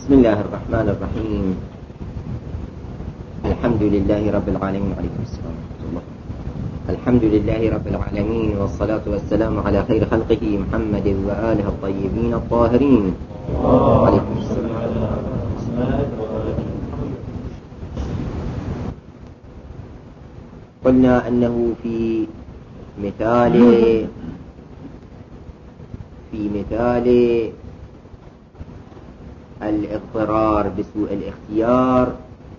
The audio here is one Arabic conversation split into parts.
بسم الله الرحمن الرحيم. الحمد لله رب العالمين. عليكم السلام ورحمة الله. الحمد لله رب العالمين، والصلاة والسلام على خير خلقه محمد وآله الطيبين الطاهرين. عليكم السلام. قلنا أنه في مثال الاضطرار بسوء الاختيار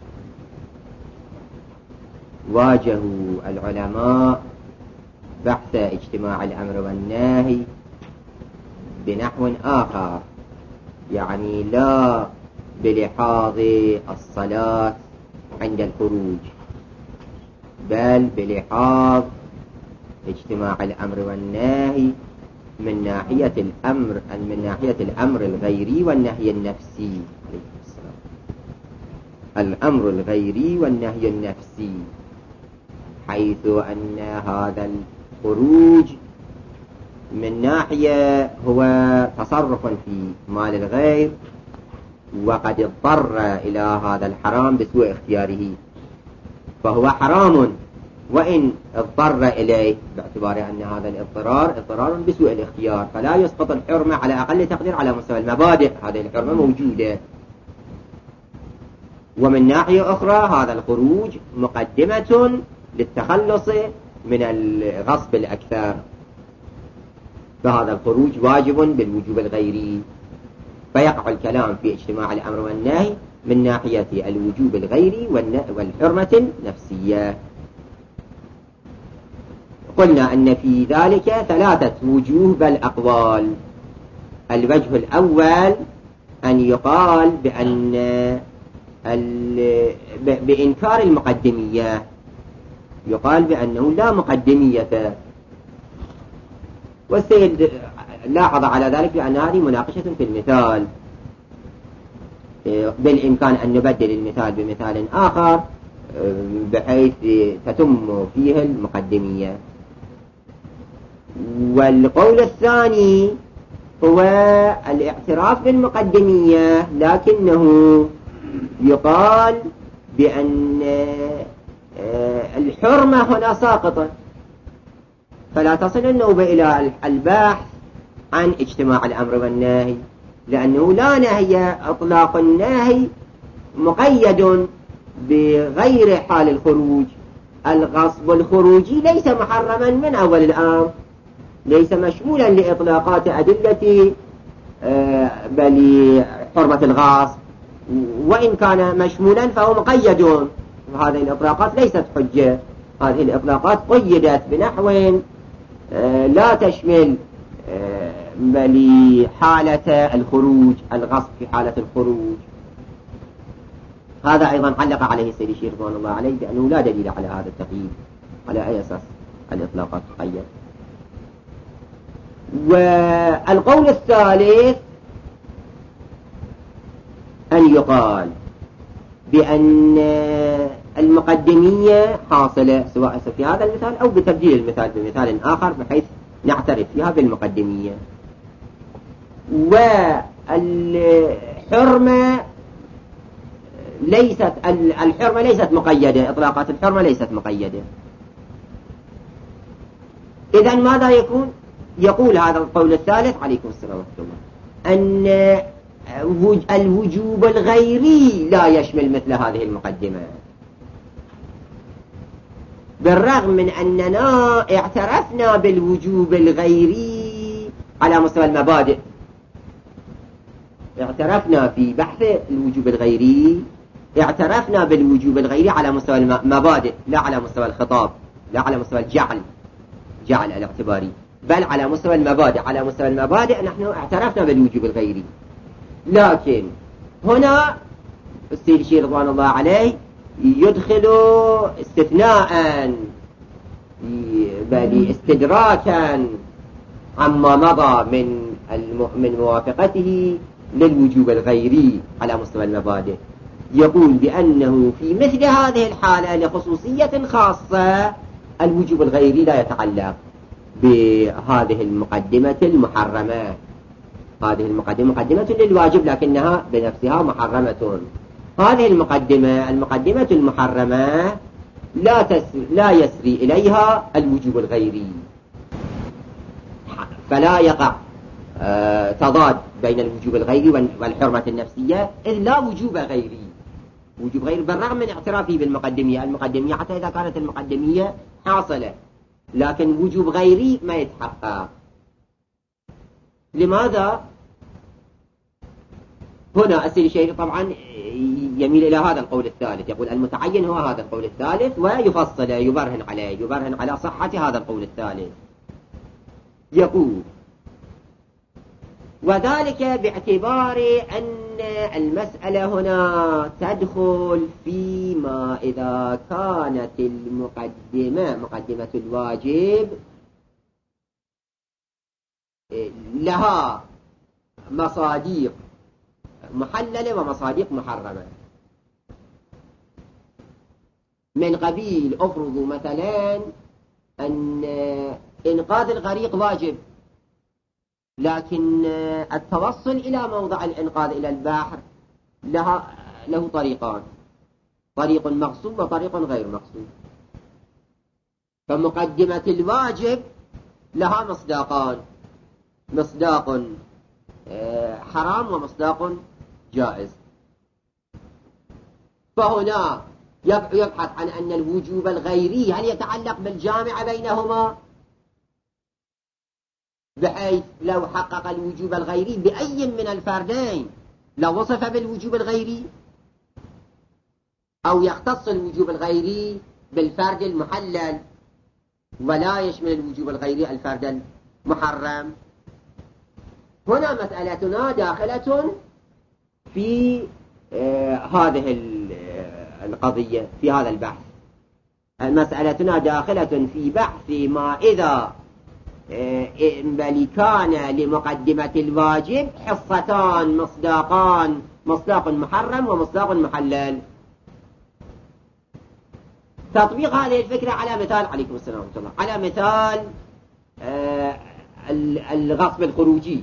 واجهوا العلماء بحث اجتماع الأمر والنهي بنحو آخر، يعني لا بلحاظ الصلاة عند الخروج، بل بلحاظ اجتماع الأمر والنهي من ناحية الأمر الغيري والنهي النفسي. الأمر الغيري والنهي النفسي، حيث أن هذا الخروج من ناحية هو تصرف في مال الغير، وقد اضطر إلى هذا الحرام بسوء اختياره، فهو حرام وإن اضطر إليه، باعتبار أن هذا اضطرار بسوء الاختيار، فلا يسقط الحرمة على أقل تقدير على مستوى المبادئ. هذه الحرمة موجودة. ومن ناحية أخرى هذا الخروج مقدمة للتخلص من الغصب الأكثر، فهذا الخروج واجب بالوجوب الغيري، فيقع الكلام في اجتماع الأمر والنهي من ناحية الوجوب الغيري والحرمة النفسية. قلنا أن في ذلك ثلاثة وجوه بل أقوال. الوجه الأول أن يقال بإنكار المقدمية، يقال بأنه لا مقدمية، والسيد لاحظ على ذلك بأن هذه مناقشة في المثال، بالإمكان أن نبدل المثال بمثال آخر بحيث تتم فيه المقدمية. والقول الثاني هو الاعتراف بالمقدمية، لكنه يقال بأن الحرمة هنا ساقطة، فلا تصل النوبة إلى البحث عن اجتماع الأمر والنهي، لأنه لا نهي. إطلاق النهي مقيد بغير حال الخروج. الغصب الخروجي ليس محرما من أول الأمر، ليس مشمولا لإطلاقات أدلة بل حرمة الغصب، وإن كان مشمولا فهو مقيد. هذه الإطلاقات ليست حجة، هذه الإطلاقات قيدت بنحو لا تشمل بل حالة الخروج، الغصب في حالة الخروج. هذا أيضا علق عليه السيد الشيخ رضوان الله عليه بأنه لا دليل على هذا التقييد، على أي أساس الإطلاقات تقيد. والقول الثالث أن يقال بأن المقدمية حاصلة سواء في هذا المثال أو بتبديل المثال بمثال آخر بحيث نعترف فيها بالمقدمية. والحرمة ليست مقيدة، إطلاقات الحرمة ليست مقيدة. إذن ماذا يكون؟ يقول هذا القول الثالث عليكم السلام ورحمة الله أن الوجوب الغيري لا يشمل مثل هذه المقدمة، بالرغم من أننا اعترفنا بالوجوب الغيري على مستوى المبادئ. اعترفنا في بحث الوجوب الغيري، اعترفنا بالوجوب الغيري على مستوى المبادئ، لا على مستوى الخطاب، لا على مستوى جعل الاعتباري، بل على مستوى المبادئ. على مستوى المبادئ نحن اعترفنا بالوجوب الغيري، لكن هنا السيد الشيخ رضوان الله عليه يدخل استثناء بل استدراكا عما مضى من موافقته للوجوب الغيري على مستوى المبادئ. يقول بأنه في مثل هذه الحالة لخصوصية خاصة الوجوب الغيري لا يتعلق بهذه المقدمة المحرمة، هذه المقدمة مقدمة للواجب لكنها بنفسها محرمة. هذه المقدمة المحرمة لا يسري إليها الوجوب الغيري، فلا يقع تضاد بين الوجوب الغيري والحرمة النفسية، إذ لا وجوب غيري. وجوب غيري بالرغم من اعترافه المقدمية حتى إذا كانت المقدمية حاصلة، لكن وجوب غيري ما يتحقق. لماذا؟ هنا السيد الشهيري طبعا يميل إلى هذا القول الثالث، يقول المتعين هو هذا القول الثالث، ويفصل يبرهن على صحة هذا القول الثالث. يقول وذلك باعتبار أن المسألة هنا تدخل فيما إذا كانت مقدمة الواجب لها مصاديق محللة ومصاديق محرمة. من قبيل أفرضوا مثلا أن إنقاذ الغريق واجب، لكن التوصل إلى موضع الإنقاذ إلى البحر له طريقان، طريق مقصود وطريق غير مقصود. فمقدمة الواجب لها مصداقان، مصداق حرام ومصداق جائز. فهنا يبحث عن أن الوجوب الغيري هل يتعلق بالجامع بينهما، بحيث لو حقق الوجوب الغيري بأي من الفردين لو وصف بالوجوب الغيري، أو يختص الوجوب الغيري بالفرد المحلل ولا يشمل الوجوب الغيري الفرد المحرم. هنا مسألتنا داخلة في هذه القضية، في هذا البحث. مسألتنا داخلة في بحث ما إذا بل كان لمقدمة الواجب حصتان مصداقان، مصداق محرم ومصداق محلل. تطبيق هذه الفكرة على مثال، عليكم السلام ورحمة الله، على مثال الغصب الخروجي.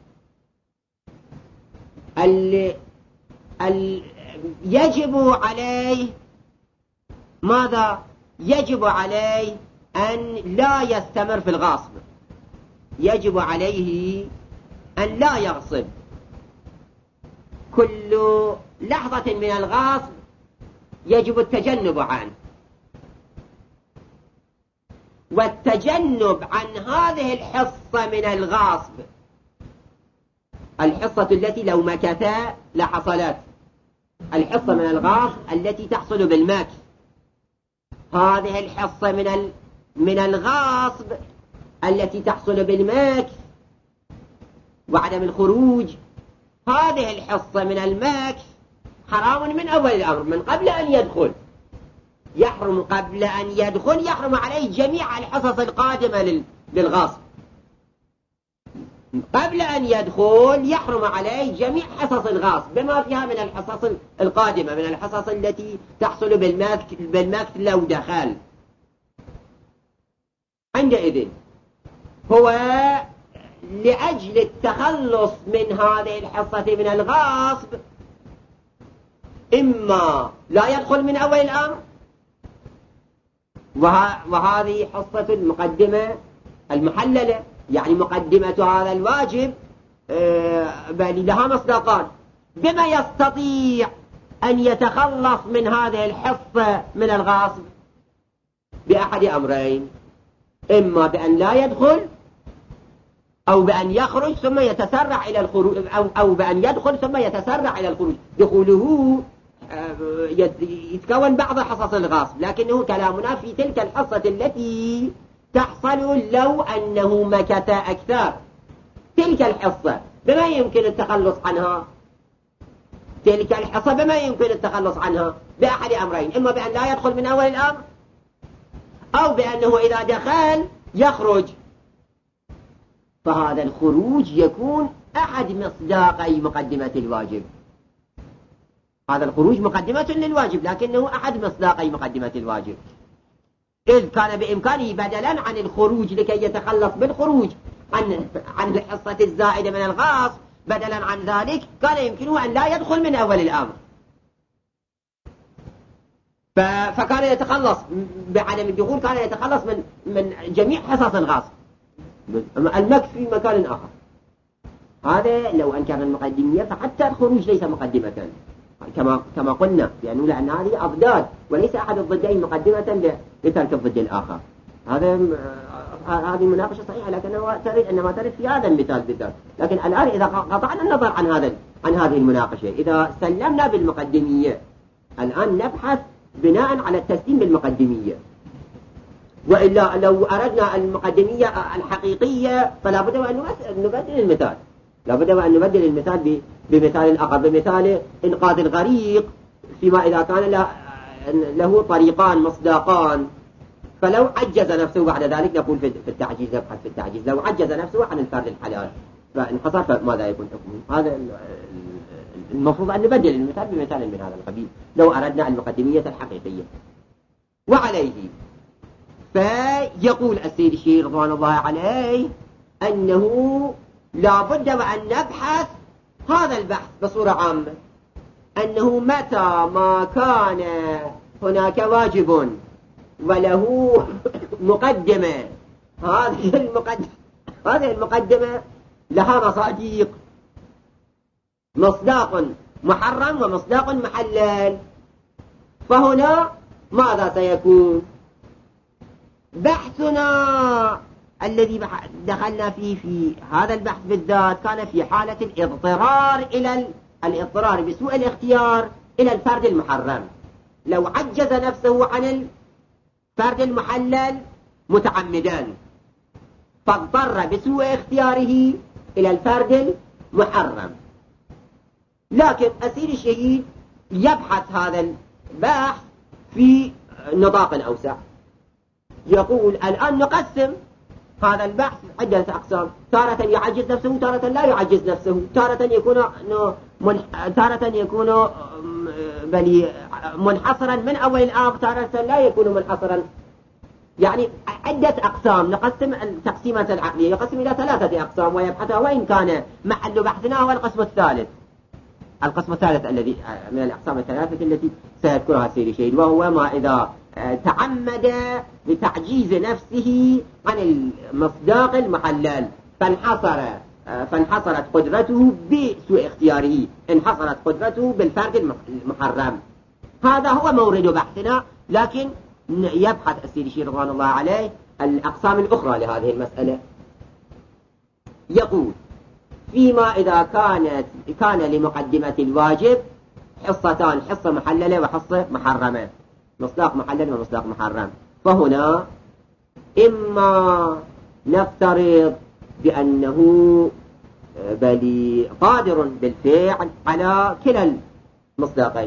يجب عليه ماذا؟ يجب عليه أن لا يستمر في الغصب، يجب عليه أن لا يغصب. كل لحظة من الغصب يجب التجنب عنه، والتجنب عن هذه الحصة من الغصب، الحصة التي لو مكث لحصلت، الحصة من الغصب التي تحصل بالمكث، هذه الحصة من الغصب التي تحصل بالمكث وعدم الخروج، هذه الحصة من المكث حرام من أول الأمر، من قبل أن يدخل يحرم، قبل أن يدخل يحرم عليه جميع الحصص القادمة للغصب. قبل أن يدخل يحرم عليه جميع حصص الغصب بما فيها من الحصص القادمة، من الحصص التي تحصل بالمكث لو دخل. عندئذ هو لأجل التخلص من هذه الحصة من الغصب إما لا يدخل من أول الأمر، وهذه حصة المقدمة المحللة، يعني مقدمة هذا الواجب بل لها مصداقان، بما يستطيع أن يتخلص من هذه الحصة من الغصب بأحد أمرين، إما بأن لا يدخل أو بأن يخرج ثم يتسرع إلى الخروج، أو بأن يدخل ثم يتسرع إلى الخروج. دخوله يتكون بعض حصص الغصب، لكنه كلامنا في تلك الحصة التي تحصل لو أنه مكث أكثر. تلك الحصة بما يمكن التخلص عنها، تلك الحصة بما يمكن التخلص عنها بأحد أمرين، إما بأن لا يدخل من أول الأمر أو بأنه إذا دخل يخرج. فهذا الخروج يكون أحد مصداقي مقدمة الواجب، هذا الخروج مقدمة للواجب لكنه أحد مصداقي مقدمة الواجب، إذ كان بإمكانه بدلا عن الخروج لكي يتخلص بالخروج عن الحصة الزائدة من الغصب بدلا عن ذلك كان يمكنه أن لا يدخل من أول الأمر، فكان يتخلص بعدم الدخول، كان يتخلص من جميع حصص الغاصب، المكس في مكان آخر. هذا لو أنكر المقدمية، فحتى الخروج ليس مقدمة كما قلنا، لأن هذه أضداد وليس أحد الضدين مقدمة لترك الضد الآخر. هذه مناقشة صحيحة، لكنها ترد أنما ترد في هذا المثال بالذات. لكن الآن إذا قطعنا النظر عن هذه المناقشة، إذا سلمنا بالمقدمية، الآن نبحث بناء على التسليم بالمقدمية. وإلا لو أردنا المقدمية الحقيقية فلا بد وأن نبدل المثال، لا بد وأن نبدل المثال بمثال آخر، بمثال إنقاذ الغريق، فيما إذا كان له طريقان مصداقان. فلو عجز نفسه بعد ذلك نقول في التعجيز، نبحث في التعجيز، لو عجز نفسه عن الفرد الحلال فانحصر، فماذا يكون حكمه؟ هذا المفروض أن نبدل المثال بمثال من هذا القبيل لو أردنا المقدمية الحقيقية. وعليه فيقول السيد الشيخ رضوان الله عليه أنه لا بد وأن نبحث هذا البحث بصورة عامة، أنه متى ما كان هناك واجب وله مقدمة، هذه المقدمة لها مصادق، مصداق محرم ومصداق محلل. فهنا ماذا سيكون؟ بحثنا الذي دخلنا فيه في هذا البحث بالذات كان في حالة الاضطرار بسوء الاختيار إلى الفرد المحرم. لو عجز نفسه عن الفرد المحلل متعمدا فاضطر بسوء اختياره إلى الفرد المحرم. لكن السيد الشهيد يبحث هذا البحث في نطاق أوسع، يقول الآن نقسم هذا البحث عدة أقسام، تارة يعجز نفسه، تارة لا يعجز نفسه، تارة يكون منحصرا من أول الآب، تارة لا يكون منحصرا. يعني عدة أقسام. نقسم التقسيمات العقلية يقسم إلى 3 أقسام ويبحثها، وإن كان محل بحثنا هو القسم الثالث الذي من الأقسام الثلاثة التي سيذكرها السيد الشهيد، وهو ما إذا تعمد لتعجيز نفسه عن المصداق المحلل فانحصرت قدرته بسوء اختياره، انحصرت قدرته بالفرد المحرم. هذا هو مورد بحثنا، لكن يبحث السيد الشهيد رضوان الله عليه الأقسام الأخرى لهذه المسألة. يقول فيما إذا كان لمقدمة الواجب حصتان، حصة محللة وحصة محرمة، مصداق محلل ومصداق محرم. فهنا إما نفترض بأنه بل قادر بالفعل على كلا المصداقين،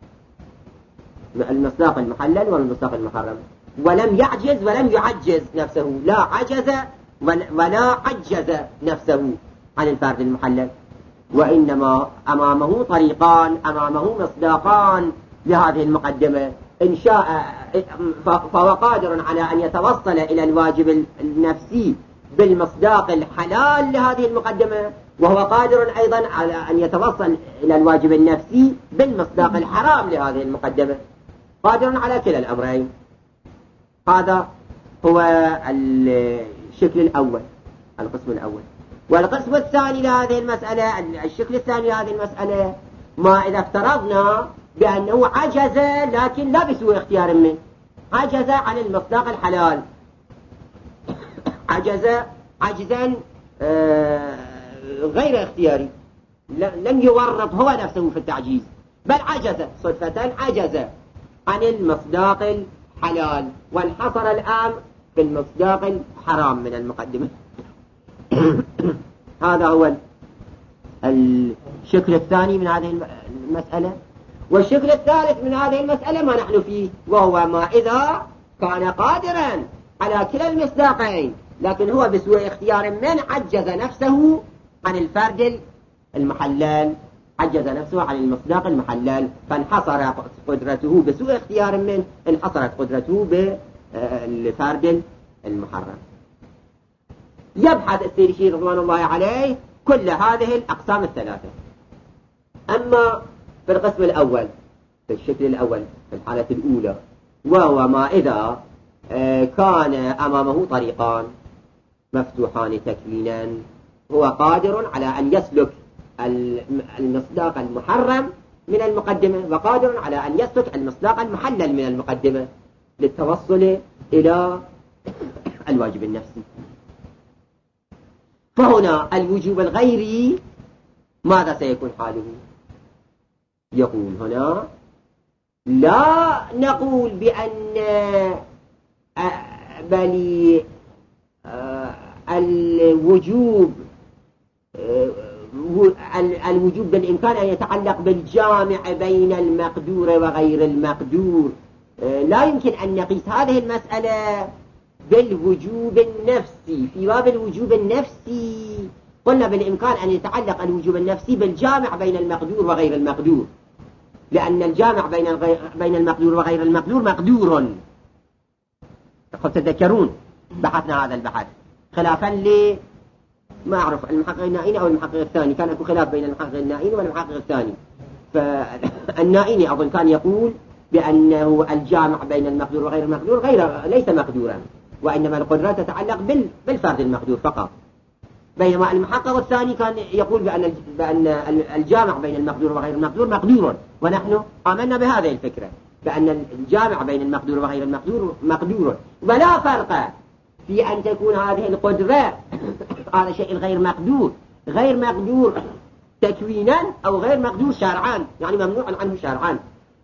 المصداق المحلل والمصداق المحرم، ولم يعجز ولم يعجز نفسه، لا عجز ولا عجز نفسه عن الفرد المحلل، وإنما أمامه طريقان، أمامه مصداقان لهذه المقدمة. إن شاء فهو قادر على أن يتوصل إلى الواجب النفسي بالمصداق الحلال لهذه المقدمة، وهو قادر أيضا على أن يتوصل إلى الواجب النفسي بالمصداق الحرام لهذه المقدمة، قادر على كلا الأمرين. هذا هو الشكل الأول، القسم الأول. والقسم الثاني لهذه المسألة، الشكل الثاني لهذه المسألة، ما إذا افترضنا بأنه عجز لكن لا بسوء اختيار منه، عجز عن المصداق الحلال، عجزا غير اختياري، لم يورط هو نفسه في التعجيز، بل عجز صدفة، عجز عن المصداق الحلال وانحصر الآن في المصداق الحرام من المقدمة. هذا هو الشكل الثاني من هذه المسألة. والشكل الثالث من هذه المسألة ما نحن فيه، وهو ما إذا كان قادرا على كلا المصداقين لكن هو بسوء اختيار من عجز نفسه عن الفرد المحلل، عجز نفسه عن المصداق المحلل، فانحصر قدرته بسوء اختيار منه، انحصرت قدرته بالفرد المحرم. يبحث السيد الشهيد رضوان الله عليه كل هذه الأقسام الثلاثة. أما في القسم الأول، في الشكل الأول، في الحالة الأولى، وهو ما إذا كان أمامه طريقان مفتوحان تكوينا، هو قادر على أن يسلك المصداق المحرم من المقدمة، وقادر على أن يسلك المصداق المحلل من المقدمة للتوصل إلى الواجب النفسي. فهنا الوجوب الغيري ماذا سيكون حاله؟ يقول هنا لا نقول بأن بل الوجوب بالإمكان أن يتعلق بالجامع بين المقدور وغير المقدور. لا يمكن أن نقيس هذه المسألة بالوجوب النفسي. في باب الوجوب النفسي قلنا بالإمكان أن يتعلق الوجوب النفسي بالجامع بين المقدور وغير المقدور، لأن الجامع بين المقدور وغير المقدور مقدور. قد تذكرون بحثنا هذا البحث خلافا ما أعرف المحقق النائيني أو المحقق الثاني، كان يكون خلاف بين المحقق النائيني والمحقق الثاني. فالنائيني أظن كان يقول بأنه الجامع بين المقدور وغير المقدور ليس مقدورا، وإنما القدرة تتعلق بالفرد المقدور فقط. بينما المحقق الثاني كان يقول بأن الجامع بين المقدور وغير المقدور مقدور، ونحن آمنا بهذه الفكرة بأن الجامع بين المقدور وغير المقدور مقدور، ولا فرق في أن تكون هذه القدرة هذا شيء غير مقدور تكوينا أو غير مقدور شرعا، يعني ممنوع عنه شرعا.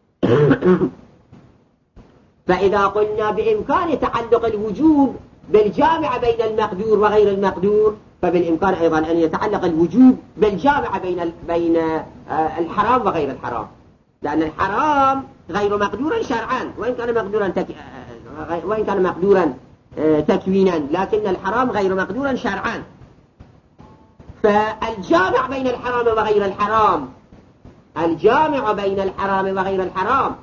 فإذا قلنا بإمكان تعلق الوجوب بالجامع بين المقدور وغير المقدور، فبالإمكان أيضا أن يتعلق الوجوب بالجامع بين الحرام وغير الحرام، لأن الحرام غير مقدورا شرعا وإن كان مقدورا تكوينا، لكن الحرام غير مقدورا شرعا. فالجامع بين الحرام وغير الحرام، الجامع بين الحرام وغير الحرام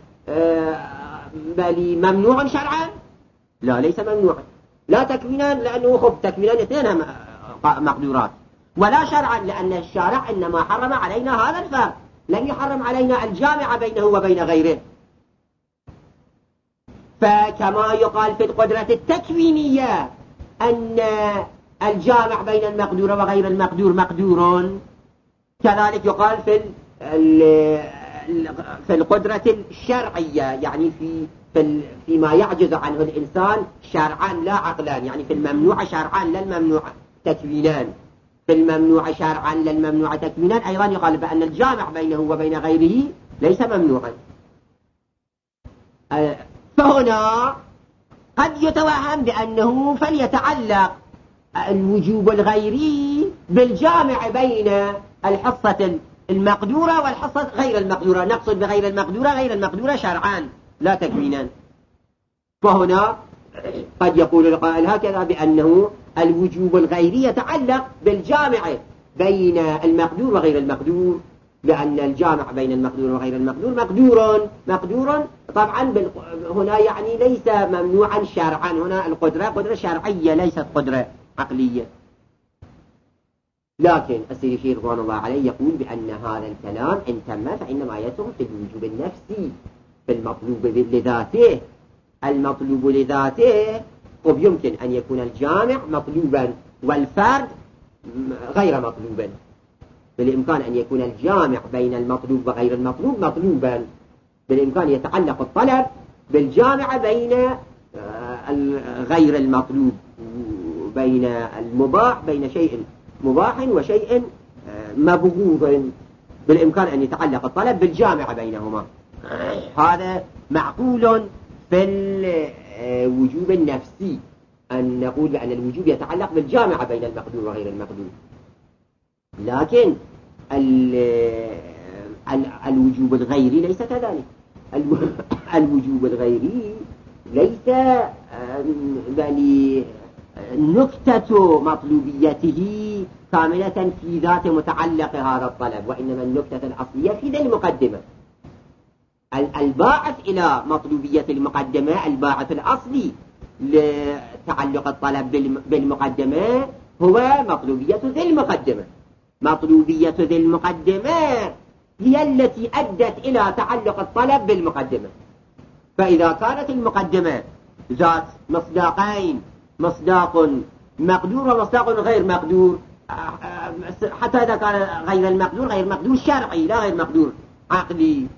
بل ممنوع شرعا؟ لا، ليس ممنوعا، لا تكوينا لأنه تكوينا اثنين مقدورات، ولا شرعا لأن الشارع إنما حرم علينا هذا الفرق، لم يحرم علينا الجامع بينه وبين غيره. فكما يقال في القدرة التكوينية أن الجامع بين المقدور وغير المقدور مقدور، كذلك يقال في القدرة الشرعية، يعني فيما يعجز عنه الإنسان شرعا لا عقلا، يعني في الممنوع شرعا لا الممنوع تكوينا، في الممنوع شرعا لا الممنوع تكوينا أيضا يقال بأن الجامع بينه وبين غيره ليس ممنوعا. فهنا قد يتوهم بأنه فليتعلق الوجوب الغيري بالجامع بين الحصة المقدورة والحصة غير المقدورة، نقصد بغير المقدورة غير المقدورة شرعا لا تكوينا. فهنا قد يقول القائل هكذا بأنه الوجوب الغيري يتعلق بالجامع بين المقدور وغير المقدور، لأن الجامع بين المقدور وغير المقدور مقدور طبعا هنا يعني ليس ممنوعا شرعا، هنا القدرة قدرة شرعية ليست قدرة عقلية. لكن السيد الشيخ رضوان الله عليه يقول بأن هذا الكلام إن تم فإنما يدخل في الوجوب النفسي، في المطلوب لذاته. المطلوب لذاته ويمكن أن يكون الجامع مطلوبا والفرد غير مطلوبا، بالإمكان أن يكون الجامع بين المطلوب وغير المطلوب مطلوبا، بالإمكان يتعلق الطلب بالجامع بين غير المطلوب، بين المباح، بين شيء مباح وشيء مبغوض، بالإمكان أن يتعلق الطلب بالجامع بينهما. هذا معقول في الوجوب النفسي، أن نقول بأن الوجوب يتعلق بالجامع بين المقدور وغير المقدور. لكن الوجوب الغيري ليس كذلك. الوجوب الغيري ليس بل نكتة مطلوبيته كاملة في ذات متعلق هذا الطلب، وإنما النكتة الأصلية في ذي المقدمة. الباعث إلى مطلوبية المقدمة، الباعث الأصلي لتعلق الطلب بالمقدمة هو مطلوبية ذي المقدمة، مطلوبية ذي المقدمة هي التي أدت إلى تعلق الطلب بالمقدمة. فإذا كانت المقدمة ذات مصداقين، مصداق مقدور ومصداق غير مقدور، حتى إذا كان غير المقدور غير مقدور شرعي لا غير مقدور عقلي،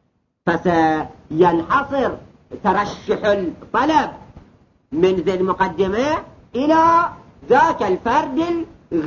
فسينحصر ترشح الطلب من ذي المقدمة إلى ذاك الفرد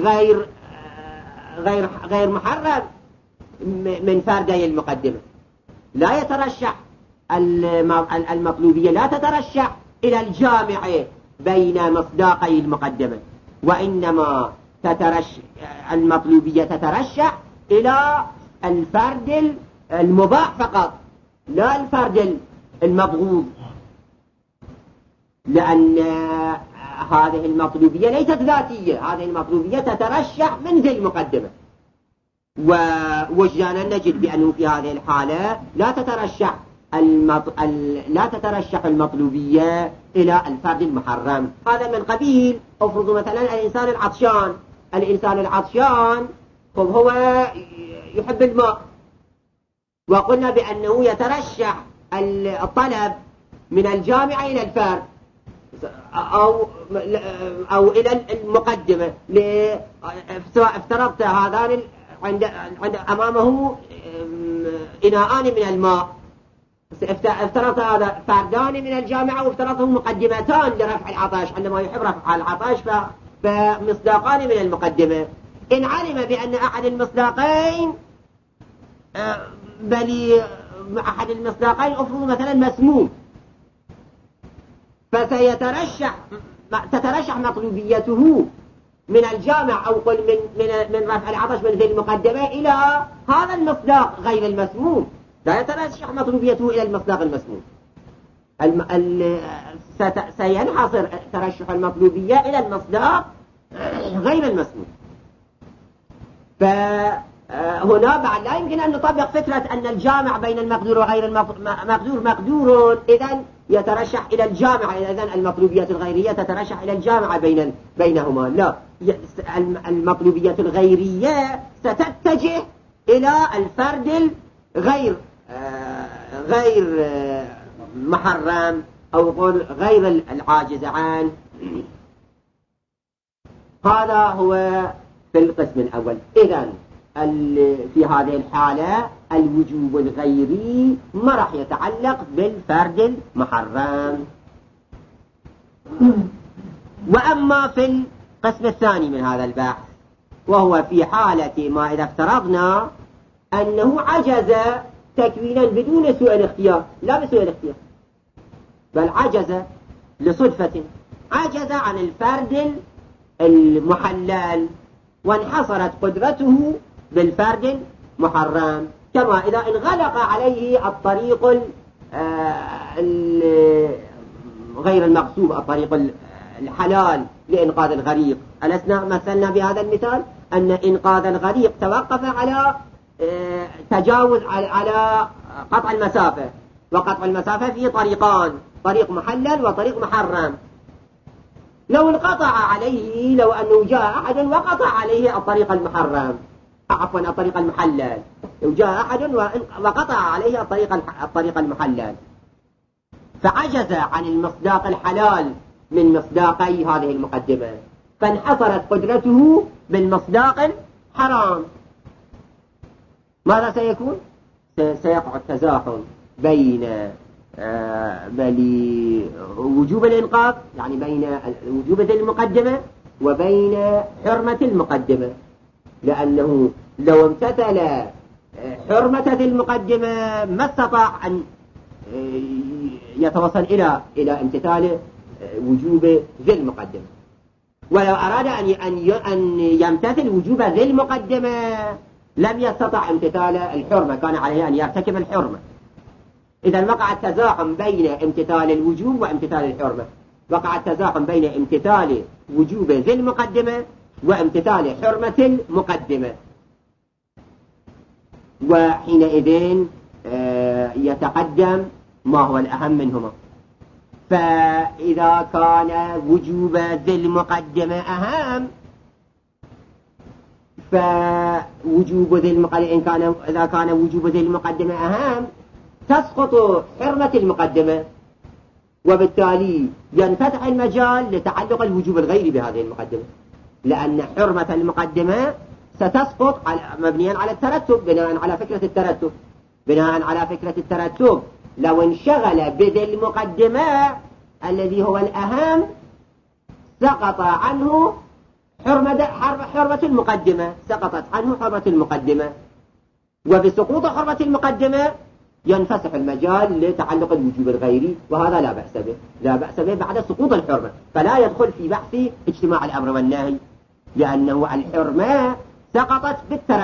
غير محرم من فردي المقدمة. لا يترشح المطلوبية لا تترشح إلى الجامع بين مصداقي المقدمة، وإنما المطلوبية تترشح إلى الفرد المباح فقط لا الفرد المبغوض، لأن هذه المطلوبية ليست ذاتية، هذه المطلوبية تترشح من ذي المقدمة. ووجدانا نجد بأنه في هذه الحالة لا تترشح المطلوبية إلى الفرد المحرم. هذا من قبيل أفرض مثلا الإنسان العطشان هو يحب الماء، وقلنا بأنه يترشح الطلب من الجامع إلى الفرد أو إلى المقدمة. افترضت هذان عند أمامه إناءان من الماء، افترضت هذا فردان من الجامعة وافترضته مقدمتان لرفع العطش، عندما يحب رفع العطش فمصداقان من المقدمة. إن علم بأن أحد المصداقين بل أحد المصداقين أفرض مثلا مسموم، تترشح مطلوبيته من الجامع أو قل من رفع العطش من ذي المقدمة إلى هذا المصداق غير المسموم، لا يترشح مطلوبيته إلى المصداق المسموم. سينحصر ترشح المطلوبية إلى المصداق غير المسموم. فهنا بعد لا يمكن أن نطبق فكرة أن الجامع بين المقدور وغير المقدور مقدور، إذن يترشح إلى الجامع، إذن المطلوبية الغيرية تترشح إلى الجامع بينهما. لا، المطلوبية الغيرية ستتجه إلى الفرد غير محرم أو قول غير العاجز عنه. هذا هو في القسم الأول. إذن في هذه الحالة الوجوب الغيري ما راح يتعلق بالفرد المحرم. وأما في القسم الثاني من هذا البحث، وهو في حالة ما إذا افترضنا أنه عجز تكوينا بدون سوء الاختيار، لا بسوء الاختيار بل عجز لصدفة، عجز عن الفرد المحلل وانحصرت قدرته بالفرد المحرم، كما إذا انغلق عليه الطريق غير المقصود، الطريق الحلال لإنقاذ الغريق. ألسنا مثلنا بهذا المثال أن إنقاذ الغريق توقف على تجاوز على قطع المسافة، وقطع المسافة فيه طريقان، طريق محلل وطريق محرم. لو انقطع عليه، لو أنه جاء أحد وقطع عليه الطريق المحرم، عفوا الطريق المحلل، لو جاء أحد وقطع عليه الطريق المحلل، فعجز عن المصداق الحلال من مصداقي هذه المقدمة، فانحصرت قدرته بالمصداق الحرام. ماذا سيكون؟ سيقع التزاحم بين وجوب الإنقاذ، يعني بين وجوب المقدمة وبين حرمة المقدمة، لأنه لو امتثل حرمة المقدمة ما استطاع أن يتوصل إلى امتثال وجوب ذي المقدمة. ولو أراد أن يمتثل وجوب ذي المقدمة لم يستطع امتثال الحرمة، كان عليه أن يرتكب الحرمة. إذا وقع التزاحم بين امتثال الوجوب وامتثال الحرمة، وقع التزاحم بين امتثال وجوب ذي المقدمة وامتثال حرمة المقدمة، وحينئذ يتقدم ما هو الأهم منهما. فإذا كان وجوب ذي المقدمة أهم، فوجوب إذا كان وجوب ذي المقدمة أهم تسقط حرمة المقدمة، وبالتالي ينفتح المجال لتعلق الوجوب الغيري بهذه المقدمة، لأن حرمة المقدمة ستسقط مبنيا على الترتب، بناء على فكرة الترتب لو انشغل بذي المقدمة الذي هو الأهم سقط عنه حرمة المقدمة، سقطت عنه حرمة المقدمة، وبسقوط حرمة المقدمة ينفسح المجال لتعلق الوجوب الغيري، وهذا لا بأس به بعد سقوط الحرمة، فلا يدخل في بحث اجتماع الأمر والنهي، لأنه الحرمة سقطت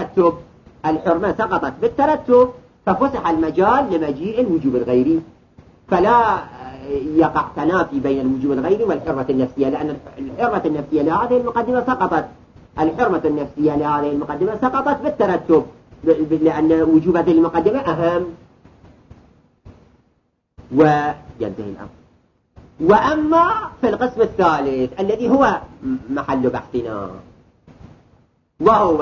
بالترتب ففسح المجال لمجيء الوجوب الغيري، فلا يقع تنافي بين الوجوب الغيري والحرمة النفسية، لأن الحرمة النفسية لهذه المقدمة سقطت بالترتب، لأن وجوب هذه المقدمة أهم. وينتهي الأمر. وأما في القسم الثالث الذي هو محل بحثنا، وهو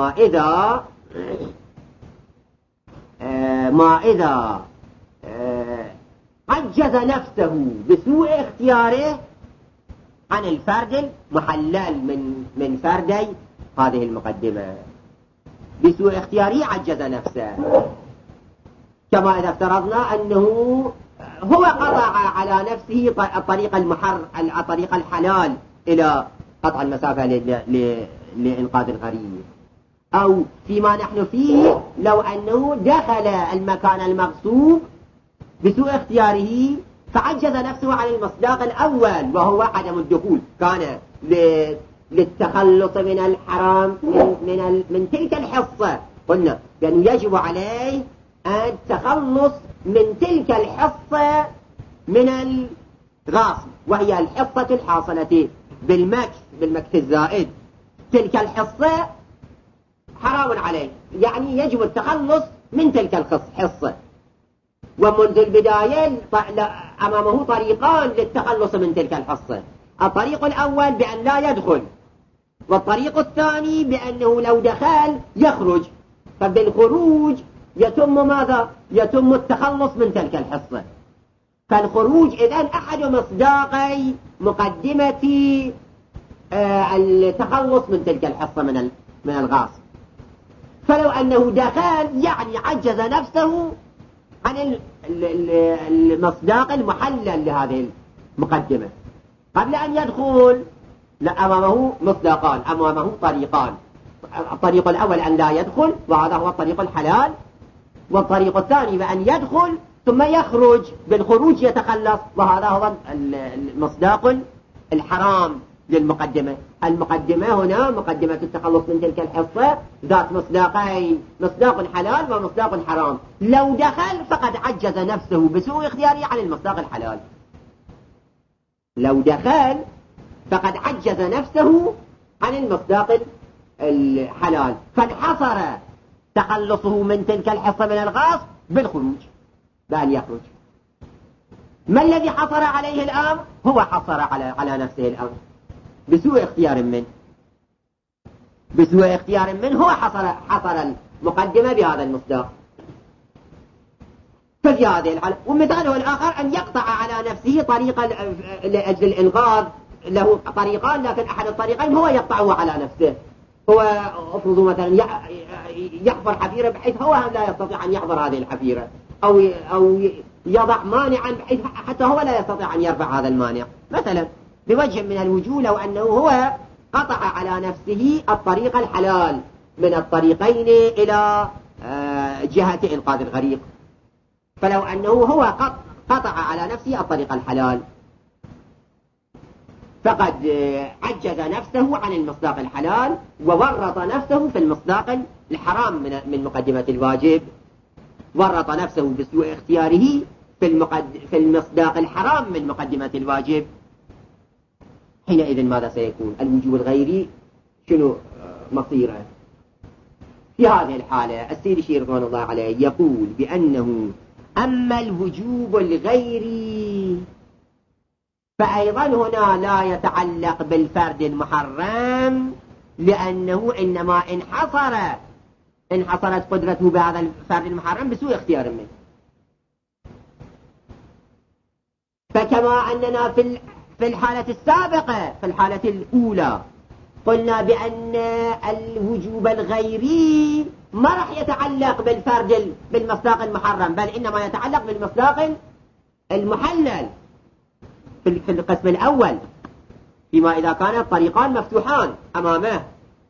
ما إذا عجز نفسه بسوء اختياره عن الفرد المحلل من فردي هذه المقدمة، بسوء اختياره عجز نفسه، كما إذا افترضنا أنه هو قطع على نفسه الطريق الحلال إلى قطع المسافة لإنقاذ الغريب، أو فيما نحن فيه لو أنه دخل المكان المغصوب بسوء اختياره فعجز نفسه عن المصداق الأول وهو عدم الدخول، كان للتخلص من الحرام من تلك الحصة، قلنا يعني يجب عليه التخلص من تلك الحصة من الغاصب، وهي الحصة الحاصلة بالمكث الزائد، تلك الحصة حرام عليه، يعني يجب التخلص من تلك الحصة. ومنذ البداية أمامه طريقان للتخلص من تلك الحصة، الطريق الأول بأن لا يدخل، والطريق الثاني بأنه لو دخل يخرج، فبالخروج يتم ماذا؟ يتم التخلص من تلك الحصة. فالخروج إذن أحد مصداقي مقدمة التخلص من تلك الحصة من الغاصب. فلو أنه دخل يعني عجز نفسه عن المصداق المحلل لهذه المقدمة. قبل أن يدخل أمامه مصداقان، أمامه طريقان، الطريق الأول أن لا يدخل وهذا هو الطريق الحلال، والطريق الثاني بأن يدخل ثم يخرج، بالخروج يتخلص، وهذا هو المصداق الحرام للمقدمة. المقدمة هنا مقدمة التخلص من تلك الحصة ذات مصداقين، مصداق حلال ومصداق حرام. لو دخل فقد عجز نفسه بسوء اختياره عن المصداق الحلال، لو دخل فقد عجز نفسه عن المصداق الحلال، فانحصر تخلصه من تلك الحصة من الغاصب بالخروج، بأن يخرج. ما الذي حصر عليه الأمر؟ هو حصر على نفسه الأمر بسوء اختيار منه، هو حصر المقدمة بهذا المصداق. ففي هذه الحالة، ومثاله الآخر أن يقطع على نفسه طريقا لأجل الإنقاذ، له طريقان لكن أحد الطريقين هو يقطعه على نفسه. هو افرضوا مثلا يحفر حفيرة بحيث هو لا يستطيع أن يحفر هذه الحفيرة، أو يضع مانعا بحيث حتى هو لا يستطيع أن يرفع هذا المانع مثلا، بوجه من الوجوه، لو أنه هو قطع على نفسه الطريق الحلال من الطريقين إلى جهة إنقاذ الغريق. فلو أنه هو قطع على نفسه الطريق الحلال فقد عجز نفسه عن المصداق الحلال وورط نفسه في المصداق الحرام من مقدمة الواجب، ورط نفسه بسوء اختياره في المصداق الحرام من مقدمة الواجب. حينئذ ماذا سيكون؟ الوجوب الغيري شنو مصيره؟ في هذه الحالة السيد الشيخ رضوان الله عليه يقول بأنه أما الوجوب الغيري فأيضا هنا لا يتعلق بالفرد المحرم لأنه إنما انحصرت قدرته بهذا الفرد المحرم بسوء اختيار منه. فكما أننا في الحالة السابقة، في الحالة الأولى قلنا بأن الوجوب الغيري ما راح يتعلق بالفرد بالمصداق المحرم، بل إنما يتعلق بالمصداق المحلل في القسم الأول، فيما إذا كان الطريقان مفتوحان أمامه.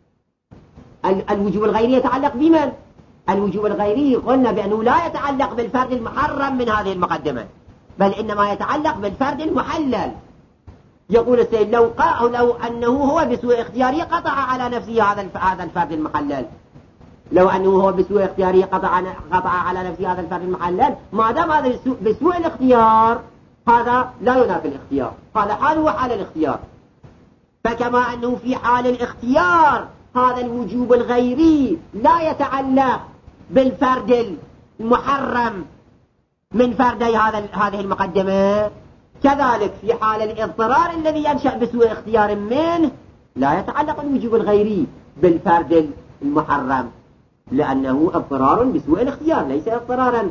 الوجوب الغيري يتعلق بمن؟ الوجوب الغيري قلنا بأنه لا يتعلق بالفرد المحرم من هذه المقدمة، بل إنما يتعلق بالفرد المحلل. يقول السيد لو أنه هو بسوء اختياري قطع على نفسه هذا الفرد المحلل، لو أنه هو بسوء اختياري قطع على نفسه هذا الفرد المحلل، ما دام هذا بسوء الاختيار هذا لا ينافي الاختيار، هذا حاله وحال الاختيار. فكما أنه في حال الاختيار هذا الوجوب الغيري لا يتعلق بالفرد المحرم من فردي هذه المقدمة، كذلك في حال الاضطرار الذي ينشأ بسوء اختيار منه لا يتعلق الوجوب الغيري بالفرد المحرم، لأنه اضطرار بسوء الاختيار، ليس اضطرارا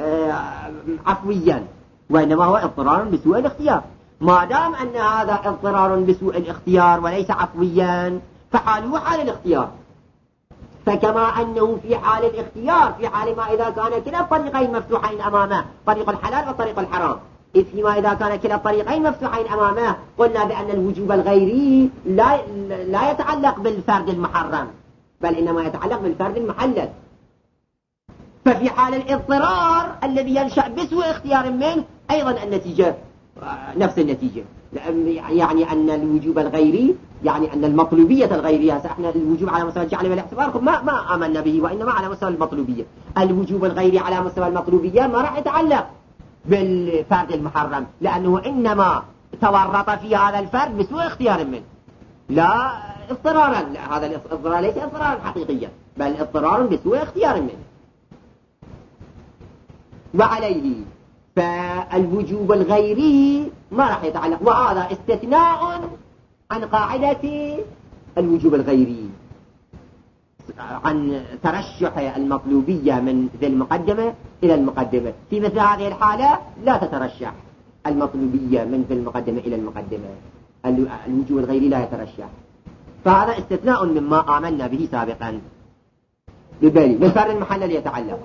عفويا، وإنما هو اضطرار بسوء الاختيار. ما دام أن هذا اضطرار بسوء الاختيار وليس عفويا فحاله حال الاختيار. فكما أنه في حال الاختيار، في حال ما إذا كان كلا الطريقين مفتوحين أمامه، طريق الحلال وطريق الحرام، فيما إذا كان كلا الطريقين مفتوحين أمامه قلنا بأن الوجوب الغيري لا يتعلق بالفرد المحرم، بل إنما يتعلق بالفرد المحلل. ففي حال الاضطرار الذي ينشأ بسوء اختيار منه أيضا النتيجة نفس النتيجة، يعني أن الوجوب الغيري، يعني أن المطلوبية الغيرية، احنا الوجوب على مستوى الجعل والاعتبار ما آمنا به، وإنما على مستوى المطلوبية. الوجوب الغيري على مستوى المطلوبية ما راح يتعلق بالفرد المحرم، لأنه إنما تورط في هذا الفرد بسوء اختيار منه لا اضطرارا، لا، هذا الاضطرار ليس اضطرارا حقيقيا بل اضطرار بسوء اختيار منه. وعليه فالوجوب الغيري ما راح يتعلق، وهذا استثناء عن قاعدة الوجوب الغيري، عن ترشح المطلوبية من ذي المقدمة إلى المقدمة. في مثل هذه الحالة لا تترشح المطلوبية من ذي المقدمة إلى المقدمة، الوجوب الغيري لا يترشح، فهذا استثناء مما آمنا به سابقا. بالفرد المحلل يتعلق،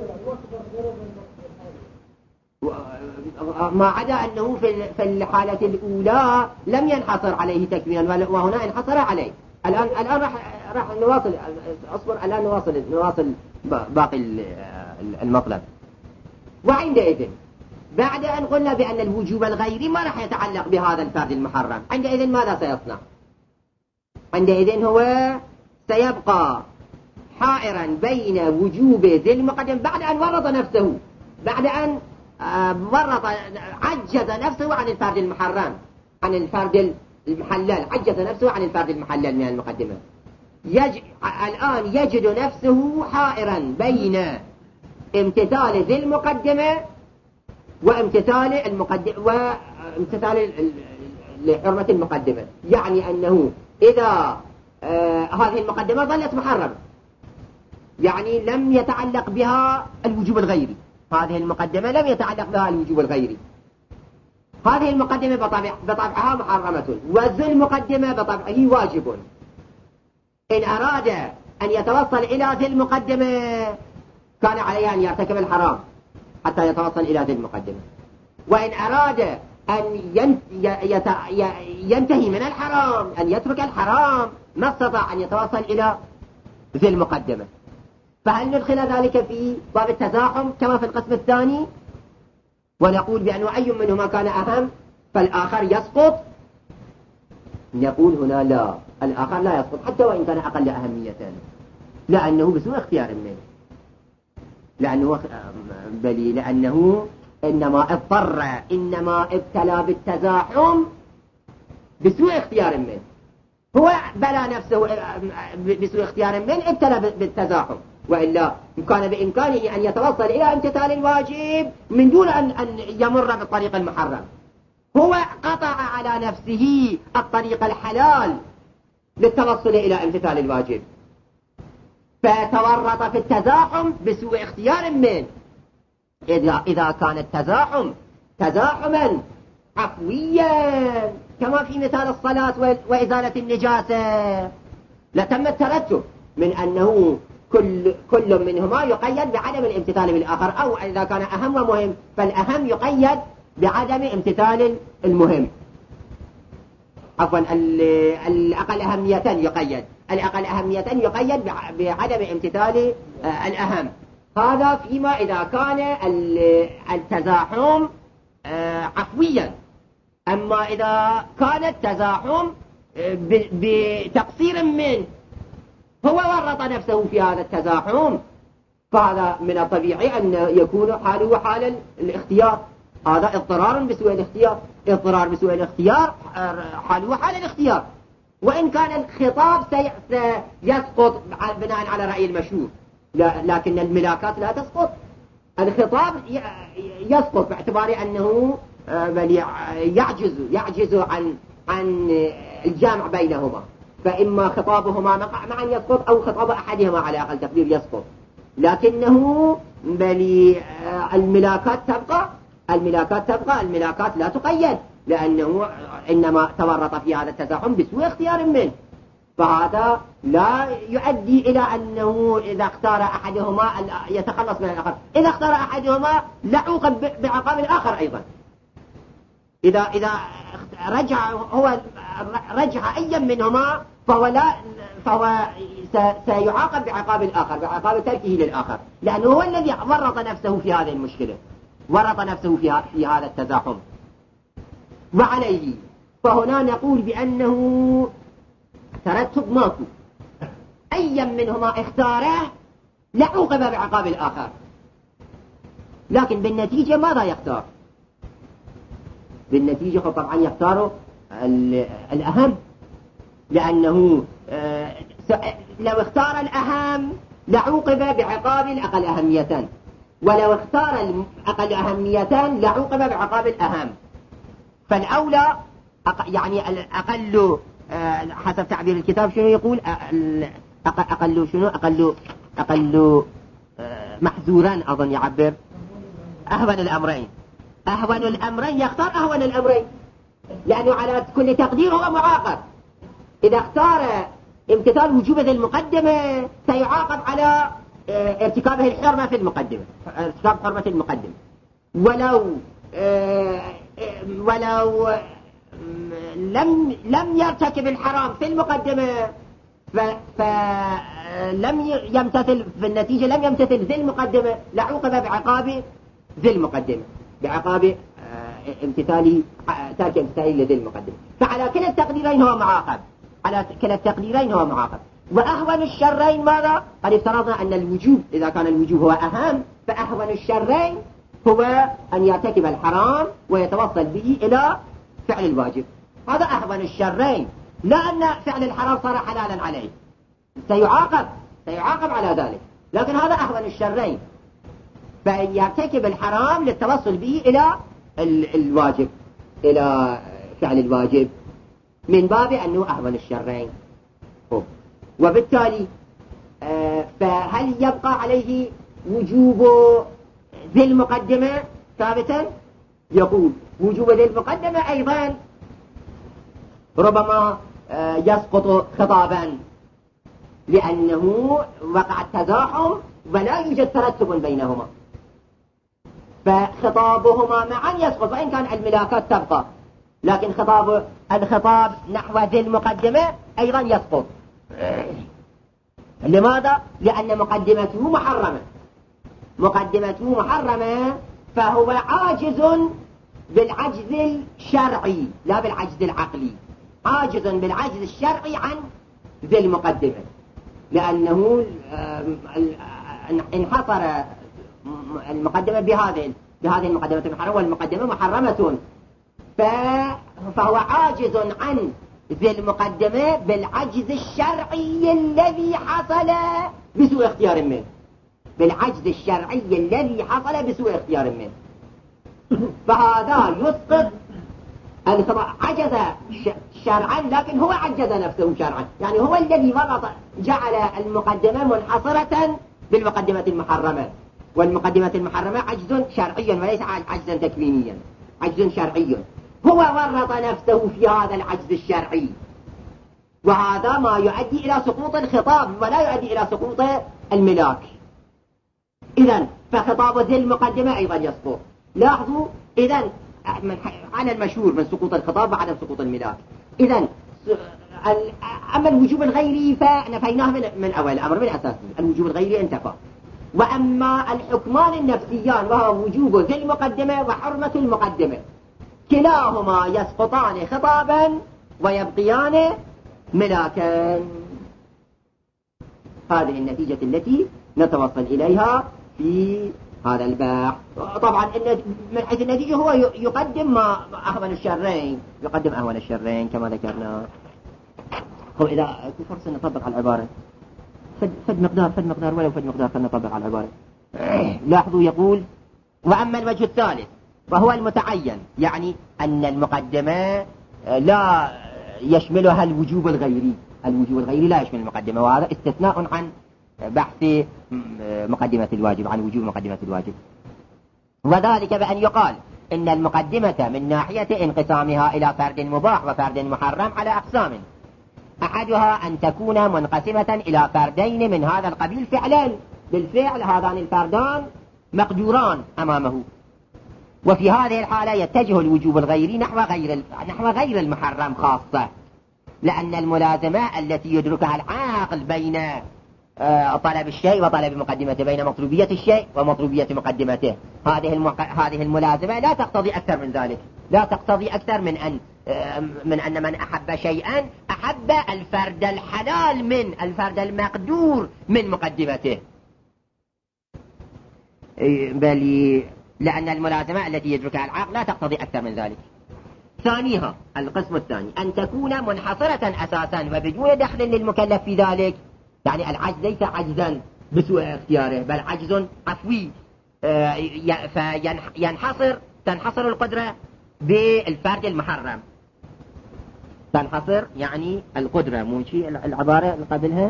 ما عدا أنه في الحالة الأولى لم ينحصر عليه تكميلا، وهنا انحصر عليه. الآن راح نواصل، أصبر، الآن نواصل باقي المطلب. وعندئذ بعد أن قلنا بأن الوجوب الغيري ما راح يتعلق بهذا الفرد المحرم، عندئذ ماذا سيصنع؟ عندئذ هو سيبقى حائرا بين وجوب ذي المقدم بعد أن ورط نفسه، بعد أن عجز نفسه عن الفرد المحرم، عن الفرد المحلل، عجز نفسه عن الفرد المحلل من المقدمة. الآن يجد نفسه حائرا بين امتثال ذي المقدمة وامتثال لحرمة المقدمة، يعني أنه إذا هذه المقدمة ظلت محرمة، يعني لم يتعلق بها الوجوب الغيري، هذه المقدمة لم يتعلق بها الوجوب الغيري، هذه المقدمة بطبعها محرمة، وذي المقدمة بطبعه واجب. إن أراد أن يتوصل إلى ذي المقدمة كان عليه أن يرتكب الحرام حتى يتوصل إلى ذي المقدمة، وإن أراد أن ينتهي من الحرام، أن يترك الحرام، ما استطاع أن يتوصل إلى ذي المقدمة. فهل ندخل ذلك في باب التزاحم كما في القسم الثاني ونقول بأنه أي منهما كان أهم فالآخر يسقط؟ نقول هنا لا، الآخر لا يسقط حتى وإن كان أقل أهمية، لأنه بسوء اختيار منه، لأنه إنما اضطر، إنما ابتلى بالتزاحم بسوء اختيار منه، هو بلا نفسه بسوء اختيار منه ابتلى بالتزاحم، وإلا كان بإمكانه أن يتوصل إلى امتثال الواجب من دون أن يمر بالطريق المحرم. هو قطع على نفسه الطريق الحلال للتوصل إلى امتثال الواجب، فتورط في التزاحم بسوء اختيار منه. إذا كان التزاحم تزاحما عفويا كما في مثال الصلاة وإزالة النجاسة لتم الترتب من أنه كل منهما يقيد بعدم الامتثال بالآخر، أو إذا كان أهم ومهم فالأهم يقيد بعدم امتثال المهم، عفوا الأقل أهمية يقيد، الأقل أهمية يقيد بعدم امتثال الأهم. هذا فيما إذا كان التزاحم عفويا. أما إذا كان التزاحم بتقصير منه، هو ورط نفسه في هذا التزاحم، فهذا من الطبيعي أن يكون حاله حال الاختيار. هذا اضطرار بسوء الاختيار، اضطرار بسوء الاختيار حاله حال الاختيار، وإن كان الخطاب سيسقط بناء على رأي المشهور، لكن الملاكات لا تسقط. الخطاب يسقط باعتبار أنه بل يعجز عن الجامع بينهما، فإما خطابهما معا يسقط أو خطاب أحدهما على أقل تقدير يسقط، لكنه بل الملاكات تبقى، الملاكات لا تقيد، لأنه إنما تورط في هذا التزاحم بسوء اختيار منه، فهذا لا يؤدي إلى أنه إذا اختار أحدهما يتخلص من الآخر، إذا اختار أحدهما لا يعوقب بعقاب الآخر أيضا. إذا رجع أي منهما فهو سيعاقب بعقاب الآخر، بعقاب تركه للآخر، لأنه هو الذي ورط نفسه في هذه المشكلة، ورط نفسه في هذا التزاحم. وعليه فهنا نقول بأنه ترتب ماكو، أي منهما اختاره لعوقب بعقاب الآخر، لكن بالنتيجة ماذا يختار؟ بالنتيجة طبعا يختار الأهم، لأنه لو اختار الأهم لعوقب بعقاب الأقل أهمية، ولو اختار الأقل أهمية لعوقب بعقاب الأهم. فالأولى يعني الأقل حسب تعبير الكتاب شنو يقول؟ أقل شنو؟ أقل محذورا أظن يعبر أهون الأمرين. أهون الأمرين يختار أهون الأمرين، لأنه على كل تقدير هو معاقب. إذا اختار امتثال وجوب ذي المقدمة سيعاقب على ارتكابه الحرمة في المقدمة، ارتكاب حرمة المقدمة. ولو لم يرتكب الحرام في المقدمة فلم يمتثل في النتيجة، لم يمتثل ذي المقدمة لعوقب بعقاب ذي المقدمة، بعقاب ترك امتثاله لذي المقدمة. فعلى كلا التقديرين هو معاقب، على كلا التقديرين هو معاقب. وأهون الشرين ماذا؟ قد افترضنا أن الوجوب إذا كان الوجوب هو أهم، فأهون الشرين هو أن يرتكب الحرام ويتوصل به إلى فعل الواجب. هذا أهون الشرين، لا أن فعل الحرام صار حلالا عليه، سيعاقب على ذلك، لكن هذا أهون الشرين، فإن يرتكب الحرام للتوصل به إلى الواجب، إلى فعل الواجب، من باب أنه أهون الشرين. وبالتالي فهل يبقى عليه وجوب ذي المقدمة ثابتا؟ يقول وجوب ذي المقدمة أيضا ربما يسقط خطابا، لأنه وقع التزاحم ولا يوجد ترتب بينهما، فخطابهما معا يسقط، وإن كان الملاكات تبقى، لكن الخطاب نحو ذي المقدمة أيضا يسقط. لماذا؟ لأن مقدمته محرمة، فهو عاجز بالعجز الشرعي لا بالعجز العقلي، عاجز بالعجز الشرعي عن ذي المقدمة، لأنه انحصر المقدمة بهذه المقدمة المحرمة، والمقدمة محرمة، فهو عاجز عن ذي المقدمة بالعجز الشرعي الذي حصل بسوء اختيار منه، بالعجز الشرعي الذي حصل بسوء اختيار منه. فهذا يسقط عجز شرعا، لكن هو عجز نفسه شرعا، يعني هو الذي فرط جعل المقدمة منحصرة بالمقدمة المحرمة، والمقدمة المحرمة عجز شرعي وليس عجزا تكوينيا، عجز شرعي. هو ورط نفسه في هذا العجز الشرعي، وهذا ما يؤدي إلى سقوط الخطاب ولا يؤدي إلى سقوط الملاك. إذن فخطاب ذي المقدمة أيضا يسقط. لاحظوا إذن على المشهور من سقوط الخطاب وعدم سقوط الملاك. إذن أما الوجوب الغيري فنفيناه من أول الأمر من أساسه، الوجوب الغيري انتفى. وأما الحكمان النفسيان وهو وجوب ذي المقدمة وحرمة المقدمة، كلاهما يسقطان خطابا ويبقيان ملاكا. هذه النتيجة التي نتوصل إليها في هذا الباحث. طبعا من حيث النتيجة هو يقدم ما أهون الشرين، يقدم أهون الشرين كما ذكرنا. هو إذا في فرصة نطبق على العبارة فد مقدار ولو فد مقدار فلنطبق على العبارة. لاحظوا يقول: وأما الوجه الثالث وهو المتعين، يعني أن المقدمة لا يشملها الوجوب الغيري، الوجوب الغيري لا يشمل المقدمة، وهذا استثناء عن بحث مقدمة الواجب، عن وجوب مقدمة الواجب. وذلك بأن يقال إن المقدمة من ناحية انقسامها إلى فرد مباح وفرد محرم على أقسام: أحدها أن تكون منقسمة إلى فردين من هذا القبيل فعلا، بالفعل هذان الفردان مقدوران أمامه، وفي هذه الحالة يتجه الوجوب الغيري نحو غير المحرم خاصة، لأن الملازمة التي يدركها العاقل بين طلب الشيء وطلب مقدمته، بين مطلوبية الشيء ومطلوبية مقدمته، هذه الملازمة لا تقتضي أكثر من ذلك، لا تقتضي أكثر من أن من أحب شيئا أحب الفرد الحلال من الفرد المقدور من مقدمته، بل لأن الملازمة التي يدركها العقل لا تقتضي أكثر من ذلك. ثانيها القسم الثاني أن تكون منحصرة أساسا وبدون دخل للمكلف في ذلك، يعني العجز ليس عجزا بسوء اختياره بل عجز عفوي، تنحصر القدرة بالفرد المحرم. تنحصر يعني القدرة، مو شيء العبارة اللي قبلها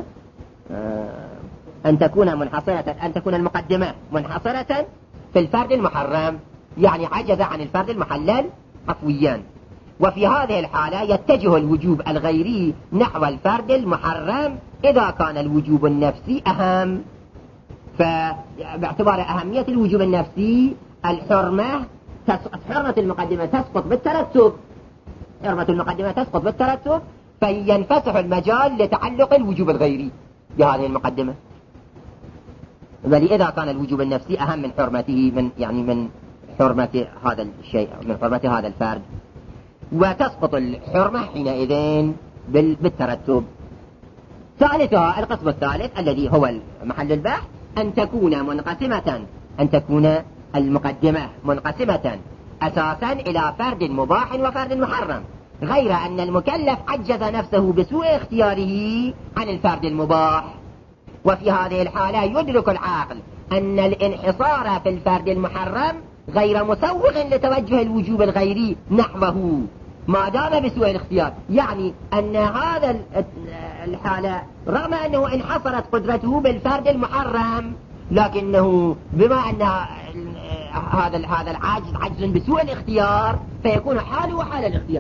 أن تكون المقدمة منحصرة في الفرد المحرم، يعني عجز عن الفرد المحلل عفويا. وفي هذه الحالة يتجه الوجوب الغيري نحو الفرد المحرم إذا كان الوجوب النفسي أهم. فباعتبار أهمية الوجوب النفسي حرمة المقدمة تسقط بالترتب، حرمة المقدمة تسقط بالترتب، فينفتح المجال لتعلق الوجوب الغيري بهذه المقدمة، بل إذا كان الوجوب النفسي أهم من حرمته، من حرمة هذا الشيء، من حرمة هذا الفرد، وتسقط الحرمة حينئذ بالترتب. ثالثها القسم الثالث الذي هو محل البحث أن تكون المقدمة منقسمة أساسا إلى فرد مباح وفرد محرم، غير أن المكلف عجز نفسه بسوء اختياره عن الفرد المباح. وفي هذه الحالة يدرك العاقل أن الانحصار في الفرد المحرم غير مسوغ لتوجه الوجوب الغيري نحوه ما دام بسوء الاختيار، يعني أن هذا الحالة رغم أنه انحصرت قدرته بالفرد المحرم، لكنه بما أن هذا العجز عجز بسوء الاختيار فيكون حاله حال الاختيار.